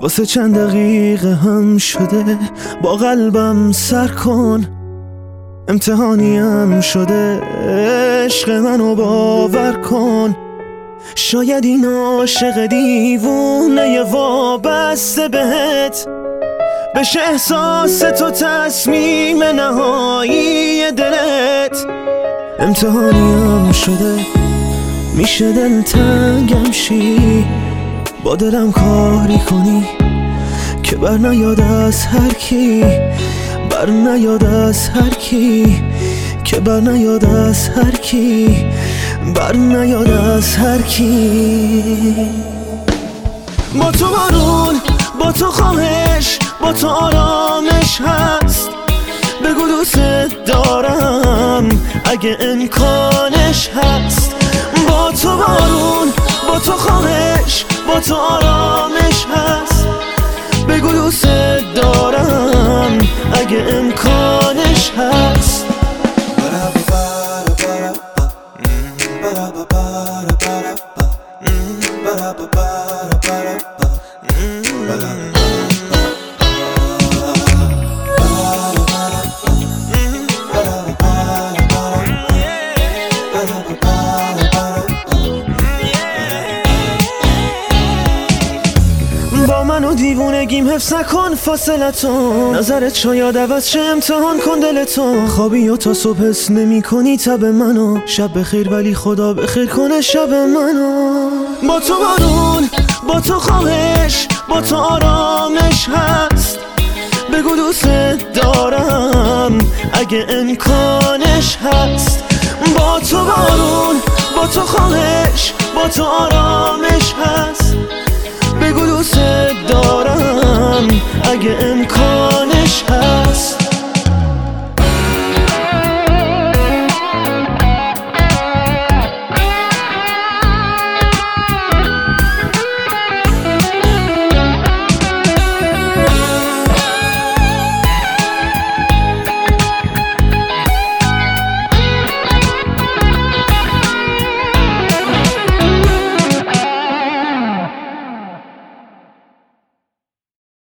واسه چند دقیقه هم شده با قلبم سر کن، امتحانیم شده عشق منو باور کن. شاید این عاشق دیوونه وابسته بهت بشه احساس تو تصمیم نهایی دلت. امتحانیم شده میشه دلتنگم شی، با دلم کاری کنی که بر نیاد از هر کی، بر نیاد از هر کی، که بر نیاد از هر کی، بر نیاد از هر کی. با تو بارون، با تو خواهش، با تو آرامش هست. بگو دوست دارم اگه امکانش هست. با تو بارون، با تو خواهش، با تو آرامش هست. بگو دوست دارم اگه امکانش هست. با منو دیوونگیم حفظ نکن فاصلتو، نظرت شاید عوض شه امتحان کن دلتو. خوابی و تا صبح حس نمی کنی تب منو، شب بخیر ولی خدا بخیر کنه شب منو. با تو بارون، با تو خواهش، با تو آرامش هست. بگو دوست دارم اگه امکانش هست. با تو بارون، با تو خواهش، با تو آرامش